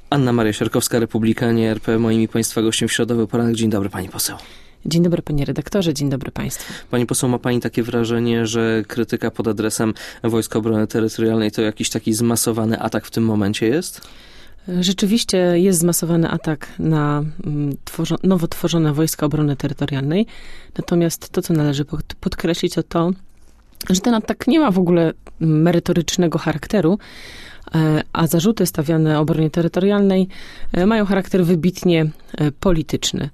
Anna Maria Siarkowska, Republikanie RP. Moim i Państwa gościem w środowy poranek. Dzień dobry, pani poseł. Dzień dobry, panie redaktorze, dzień dobry państwu. Pani poseł, ma pani takie wrażenie, że krytyka pod adresem Wojska Obrony Terytorialnej to jakiś taki zmasowany atak w tym momencie jest? Rzeczywiście jest zmasowany atak na nowo tworzone Wojska Obrony Terytorialnej. Natomiast to, co należy podkreślić, to to, że ten atak nie ma w ogóle merytorycznego charakteru, a zarzuty stawiane obronie terytorialnej mają charakter wybitnie polityczny.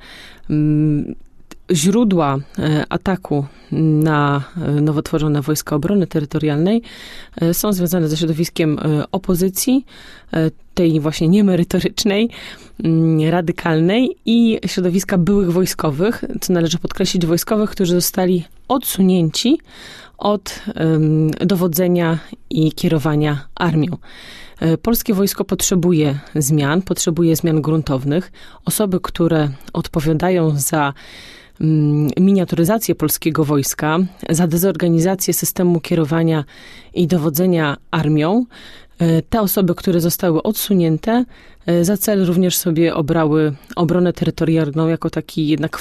Źródła ataku na nowo tworzone Wojska Obrony Terytorialnej są związane ze środowiskiem opozycji, tej właśnie niemerytorycznej, radykalnej i środowiska byłych wojskowych, co należy podkreślić, wojskowych, którzy zostali odsunięci od dowodzenia i kierowania armią. Polskie wojsko potrzebuje zmian gruntownych. Osoby, które odpowiadają za miniaturyzację polskiego wojska, za dezorganizację systemu kierowania i dowodzenia armią, te osoby, które zostały odsunięte, za cel również sobie obrały obronę terytorialną jako taki jednak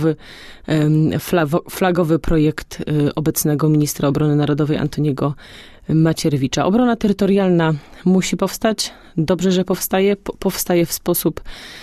flagowy projekt obecnego ministra obrony narodowej Antoniego Macierewicza. Obrona terytorialna musi powstać. Dobrze, że powstaje w sposób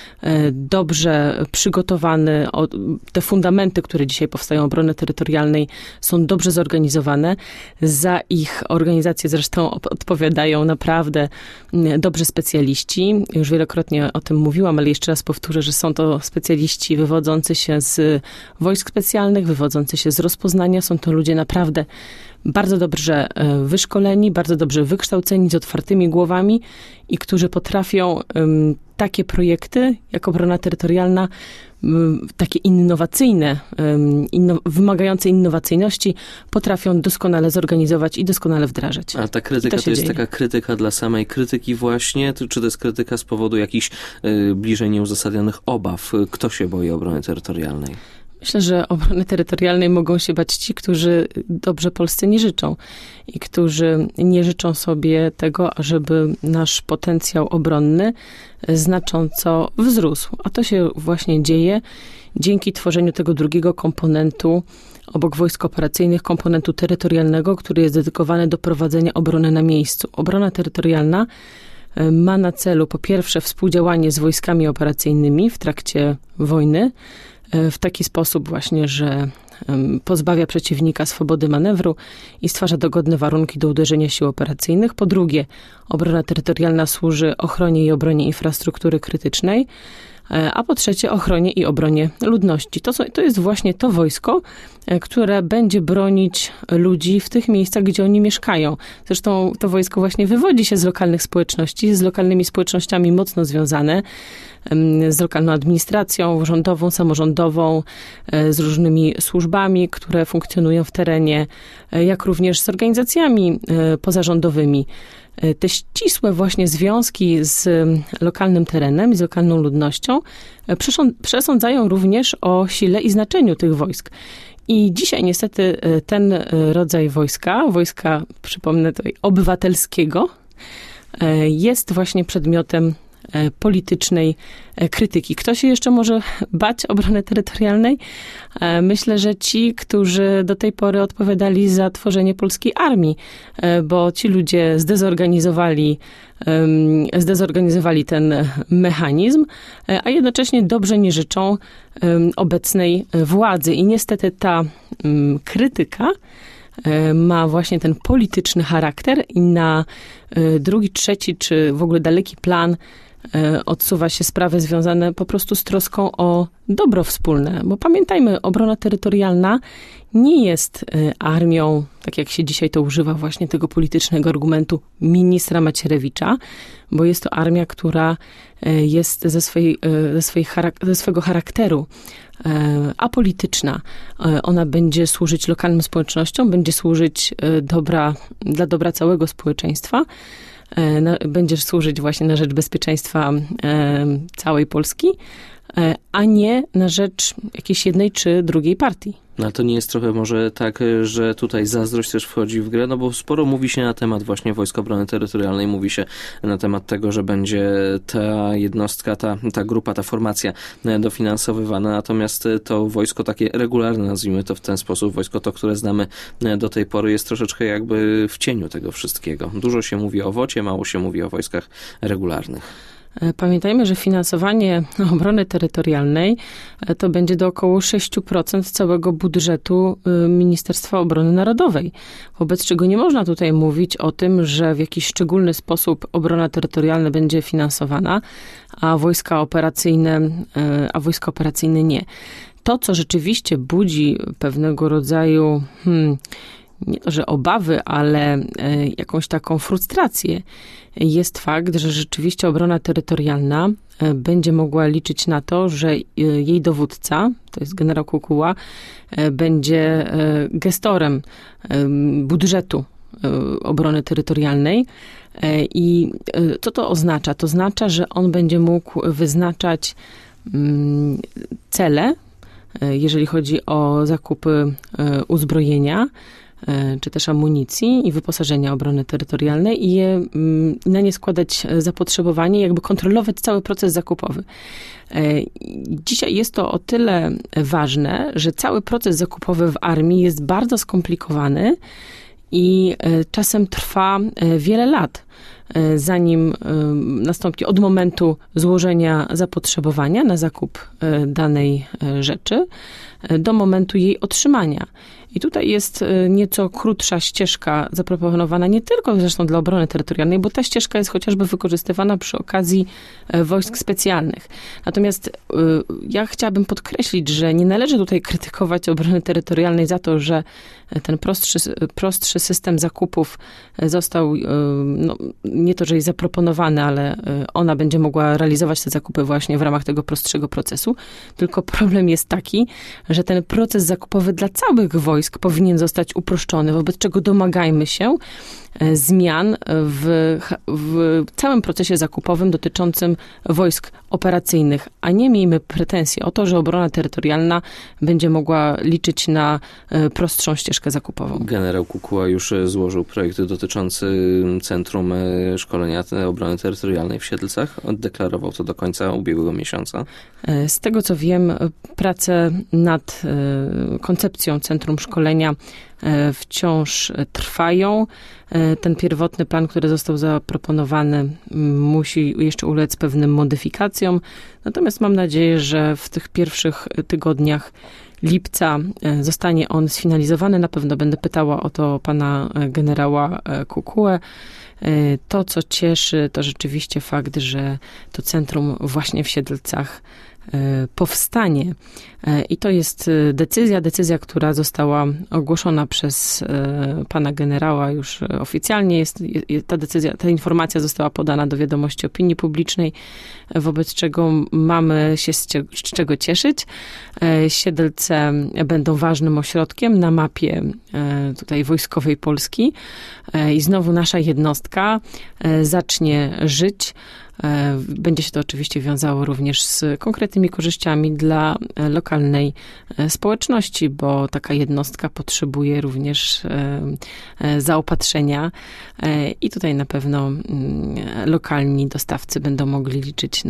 dobrze przygotowany. Te fundamenty, które dzisiaj powstają obrony terytorialnej, są dobrze zorganizowane. Za ich organizację zresztą odpowiadają naprawdę dobrzy specjaliści. Już wielokrotnie o tym mówiłam, ale jeszcze raz powtórzę, że są to specjaliści wywodzący się z wojsk specjalnych, wywodzący się z rozpoznania. Są to ludzie naprawdę bardzo dobrze wyszkoleni, bardzo dobrze wykształceni, z otwartymi głowami i którzy potrafią takie projekty, jak obrona terytorialna, takie innowacyjne, wymagające innowacyjności, potrafią doskonale zorganizować i doskonale wdrażać. A ta krytyka to jest taka krytyka dla samej krytyki właśnie? Czy to jest krytyka z powodu jakichś bliżej nieuzasadnionych obaw? Kto się boi obrony terytorialnej? Myślę, że obrony terytorialnej mogą się bać ci, którzy dobrze Polsce nie życzą i którzy nie życzą sobie tego, żeby nasz potencjał obronny znacząco wzrósł. A to się właśnie dzieje dzięki tworzeniu tego drugiego komponentu obok wojsk operacyjnych, komponentu terytorialnego, który jest dedykowany do prowadzenia obrony na miejscu. Obrona terytorialna ma na celu po pierwsze współdziałanie z wojskami operacyjnymi w trakcie wojny, w taki sposób właśnie, że pozbawia przeciwnika swobody manewru i stwarza dogodne warunki do uderzenia sił operacyjnych. Po drugie, obrona terytorialna służy ochronie i obronie infrastruktury krytycznej, a po trzecie ochronie i obronie ludności. To jest właśnie to wojsko, które będzie bronić ludzi w tych miejscach, gdzie oni mieszkają. Zresztą to wojsko właśnie wywodzi się z lokalnych społeczności, z lokalnymi społecznościami mocno związane, z lokalną administracją rządową, samorządową, z różnymi służbami, które funkcjonują w terenie, jak również z organizacjami pozarządowymi. Te ścisłe właśnie związki z lokalnym terenem i z lokalną ludnością przesądzają również o sile i znaczeniu tych wojsk. I dzisiaj niestety ten rodzaj wojska, przypomnę tutaj, obywatelskiego, jest właśnie przedmiotem politycznej krytyki. Kto się jeszcze może bać obrony terytorialnej? Myślę, że ci, którzy do tej pory odpowiadali za tworzenie polskiej armii, bo ci ludzie zdezorganizowali ten mechanizm, a jednocześnie dobrze nie życzą obecnej władzy. I niestety ta krytyka ma właśnie ten polityczny charakter i na drugi, trzeci czy w ogóle daleki plan odsuwa się sprawy związane po prostu z troską o dobro wspólne. Bo pamiętajmy, obrona terytorialna nie jest armią, tak jak się dzisiaj to używa właśnie tego politycznego argumentu ministra Macierewicza, bo jest to armia, która jest ze swego charakteru apolityczna. Ona będzie służyć lokalnym społecznościom, będzie służyć dla dobra całego społeczeństwa, będzie służyć właśnie na rzecz bezpieczeństwa całej Polski, a nie na rzecz jakiejś jednej czy drugiej partii. No to nie jest trochę może tak, że tutaj zazdrość też wchodzi w grę, no bo sporo mówi się na temat właśnie Wojsk Obrony Terytorialnej, mówi się na temat tego, że będzie ta jednostka, ta grupa, ta formacja dofinansowywana, natomiast to wojsko takie regularne, nazwijmy to w ten sposób, wojsko to, które znamy do tej pory, jest troszeczkę jakby w cieniu tego wszystkiego. Dużo się mówi o WOT-ie, mało się mówi o wojskach regularnych. Pamiętajmy, że finansowanie obrony terytorialnej to będzie do około 6% całego budżetu Ministerstwa Obrony Narodowej. Wobec czego nie można tutaj mówić o tym, że w jakiś szczególny sposób obrona terytorialna będzie finansowana, a wojska operacyjne nie. To, co rzeczywiście budzi pewnego rodzaju nie to, że obawy, ale jakąś taką frustrację, jest fakt, że rzeczywiście obrona terytorialna będzie mogła liczyć na to, że jej dowódca, to jest generał Kukuła, będzie gestorem budżetu obrony terytorialnej. I co to oznacza? To oznacza, że on będzie mógł wyznaczać cele, jeżeli chodzi o zakupy uzbrojenia, czy też amunicji i wyposażenia obrony terytorialnej i na nie składać zapotrzebowanie, jakby kontrolować cały proces zakupowy. Dzisiaj jest to o tyle ważne, że cały proces zakupowy w armii jest bardzo skomplikowany i czasem trwa wiele lat, zanim nastąpi od momentu złożenia zapotrzebowania na zakup danej rzeczy do momentu jej otrzymania. I tutaj jest nieco krótsza ścieżka zaproponowana nie tylko zresztą dla obrony terytorialnej, bo ta ścieżka jest chociażby wykorzystywana przy okazji wojsk specjalnych. Natomiast ja chciałabym podkreślić, że nie należy tutaj krytykować obrony terytorialnej za to, że ten prostszy system zakupów został, nie to, że jest zaproponowany, ale ona będzie mogła realizować te zakupy właśnie w ramach tego prostszego procesu. Tylko problem jest taki, że ten proces zakupowy dla całych wojsk powinien zostać uproszczony, wobec czego domagajmy się zmian w całym procesie zakupowym dotyczącym wojsk operacyjnych, a nie miejmy pretensji o to, że obrona terytorialna będzie mogła liczyć na prostszą ścieżkę zakupową. Generał Kukuła już złożył projekt dotyczący Centrum Szkolenia Obrony Terytorialnej w Siedlcach. Deklarował to do końca ubiegłego miesiąca. Z tego co wiem, prace nad koncepcją Centrum Szkolenia wciąż trwają. Ten pierwotny plan, który został zaproponowany, musi jeszcze ulec pewnym modyfikacjom. Natomiast mam nadzieję, że w tych pierwszych tygodniach lipca zostanie on sfinalizowany. Na pewno będę pytała o to pana generała Kukułę. To, co cieszy, to rzeczywiście fakt, że to centrum właśnie w Siedlcach powstanie. I to jest decyzja, która została ogłoszona przez pana generała już oficjalnie. Ta informacja została podana do wiadomości opinii publicznej, wobec czego mamy się z czego cieszyć. Siedlce będą ważnym ośrodkiem na mapie tutaj wojskowej Polski i znowu nasza jednostka zacznie żyć. Będzie się to oczywiście wiązało również z konkretnymi korzyściami dla lokalnej społeczności, bo taka jednostka potrzebuje również zaopatrzenia i tutaj na pewno lokalni dostawcy będą mogli liczyć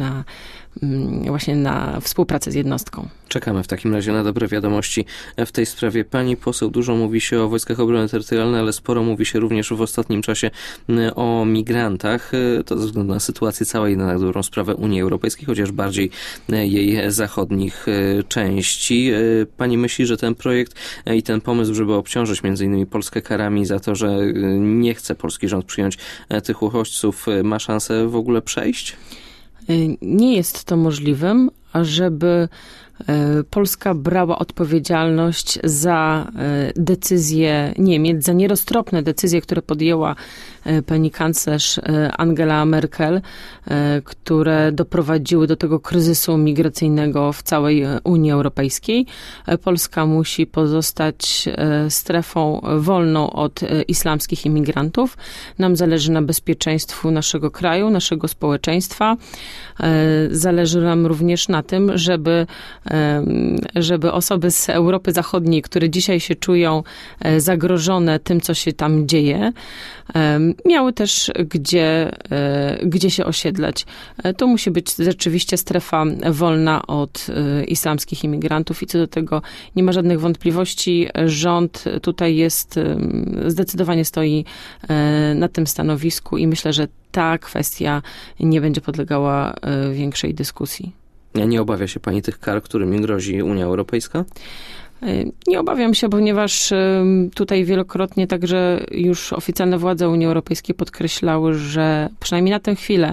właśnie na współpracę z jednostką. Czekamy w takim razie na dobre wiadomości w tej sprawie. Pani poseł, dużo mówi się o Wojskach Obrony Terytorialnej, ale sporo mówi się również w ostatnim czasie o migrantach. To ze względu na sytuację całej, na dobrą sprawę Unii Europejskiej, chociaż bardziej jej zachodnich części. Pani myśli, że ten projekt i ten pomysł, żeby obciążyć m.in. Polskę karami za to, że nie chce polski rząd przyjąć tych uchodźców, ma szansę w ogóle przejść? Nie jest to możliwym, ażeby Polska brała odpowiedzialność za decyzje Niemiec, za nieroztropne decyzje, które podjęła pani kanclerz Angela Merkel, które doprowadziły do tego kryzysu migracyjnego w całej Unii Europejskiej. Polska musi pozostać strefą wolną od islamskich imigrantów. Nam zależy na bezpieczeństwu naszego kraju, naszego społeczeństwa. Zależy nam również na tym, żeby osoby z Europy Zachodniej, które dzisiaj się czują zagrożone tym, co się tam dzieje, miały też gdzie się osiedlać. To musi być rzeczywiście strefa wolna od islamskich imigrantów i co do tego nie ma żadnych wątpliwości. Rząd tutaj zdecydowanie stoi na tym stanowisku i myślę, że ta kwestia nie będzie podlegała większej dyskusji. Nie obawia się pani tych kar, którymi grozi Unia Europejska? Nie obawiam się, ponieważ tutaj wielokrotnie także już oficjalne władze Unii Europejskiej podkreślały, że przynajmniej na tę chwilę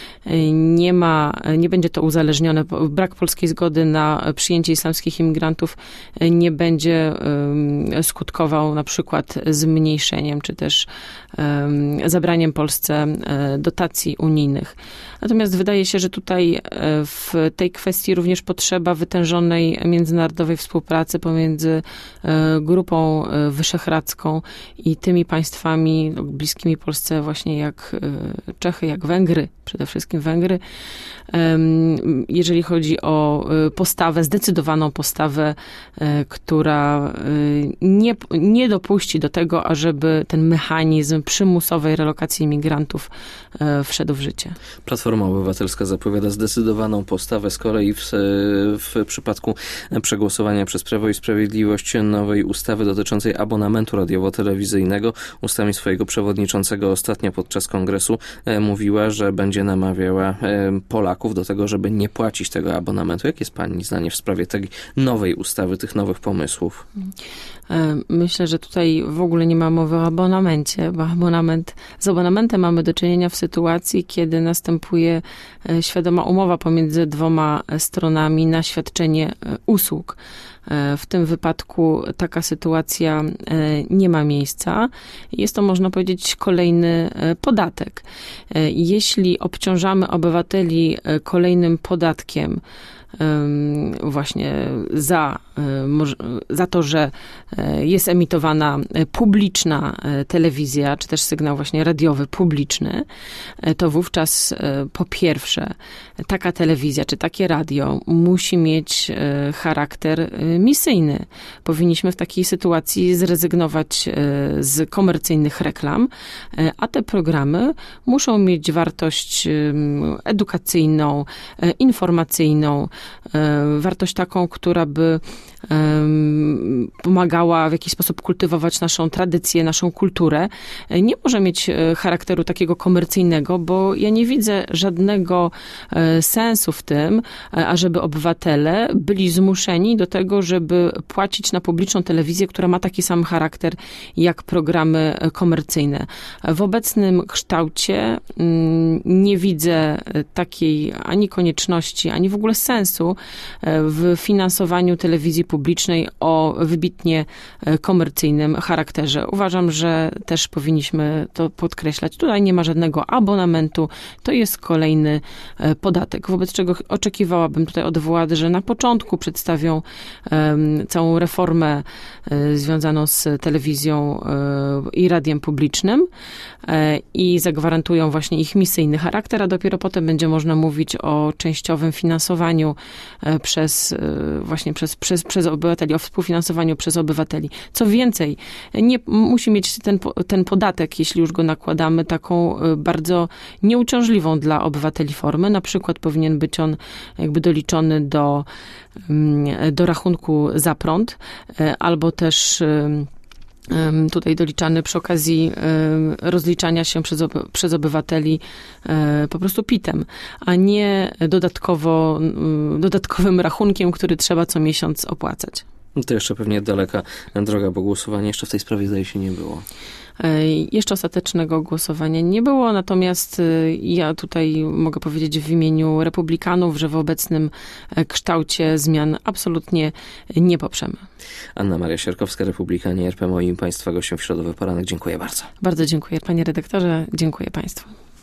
nie będzie to uzależnione. Brak polskiej zgody na przyjęcie islamskich imigrantów nie będzie skutkował na przykład zmniejszeniem, czy też zabraniem Polsce dotacji unijnych. Natomiast wydaje się, że tutaj w tej kwestii również potrzeba wytężonej międzynarodowej współpracy pomiędzy Grupą Wyszehradzką i tymi państwami bliskimi Polsce, właśnie jak Czechy, jak Węgry, przede wszystkim Węgry, jeżeli chodzi o zdecydowaną postawę, która nie dopuści do tego, ażeby ten mechanizm przymusowej relokacji imigrantów wszedł w życie. Platforma Obywatelska zapowiada zdecydowaną postawę, z kolei w przypadku przegłosowania przez Prawo i Sprawiedliwość nowej ustawy dotyczącej abonamentu radiowo-telewizyjnego, ustami swojego przewodniczącego ostatnio podczas kongresu mówiła, że będzie namawiała Polaków do tego, żeby nie płacić tego abonamentu. Jakie jest pani zdanie w sprawie tej nowej ustawy, tych nowych pomysłów? Myślę, że tutaj w ogóle nie ma mowy o abonamencie, bo z abonamentem mamy do czynienia w sytuacji, kiedy następuje świadoma umowa pomiędzy dwoma stronami na świadczenie usług. W tym wypadku taka sytuacja nie ma miejsca. Jest to, można powiedzieć, kolejny podatek. Jeśli obciążamy obywateli kolejnym podatkiem, właśnie za to, że jest emitowana publiczna telewizja, czy też sygnał właśnie radiowy publiczny, to wówczas po pierwsze taka telewizja, czy takie radio musi mieć charakter misyjny. Powinniśmy w takiej sytuacji zrezygnować z komercyjnych reklam, a te programy muszą mieć wartość edukacyjną, informacyjną, wartość taką, która by pomagała w jakiś sposób kultywować naszą tradycję, naszą kulturę. Nie może mieć charakteru takiego komercyjnego, bo ja nie widzę żadnego sensu w tym, ażeby obywatele byli zmuszeni do tego, żeby płacić na publiczną telewizję, która ma taki sam charakter jak programy komercyjne. W obecnym kształcie nie widzę takiej ani konieczności, ani w ogóle sensu w finansowaniu telewizji publicznej o wybitnie komercyjnym charakterze. Uważam, że też powinniśmy to podkreślać. Tutaj nie ma żadnego abonamentu, to jest kolejny podatek, wobec czego oczekiwałabym tutaj od władz, że na początku przedstawią całą reformę związaną z telewizją i radiem publicznym i zagwarantują właśnie ich misyjny charakter, a dopiero potem będzie można mówić o częściowym finansowaniu przez obywateli, o współfinansowaniu przez obywateli. Co więcej, nie musi mieć ten podatek, jeśli już go nakładamy, taką bardzo nieuciążliwą dla obywateli formę. Na przykład powinien być on jakby doliczony do rachunku za prąd, albo też tutaj doliczany przy okazji rozliczania się przez obywateli po prostu PIT-em, a nie dodatkowym rachunkiem, który trzeba co miesiąc opłacać. To jeszcze pewnie daleka droga, bo głosowania jeszcze w tej sprawie zdaje się nie było. Jeszcze ostatecznego głosowania nie było, natomiast ja tutaj mogę powiedzieć w imieniu republikanów, że w obecnym kształcie zmian absolutnie nie poprzemy. Anna Maria Siarkowska, Republikanie RP, moim Państwa gościem w Środowy Poranek. Dziękuję bardzo. Bardzo dziękuję, panie redaktorze. Dziękuję państwu.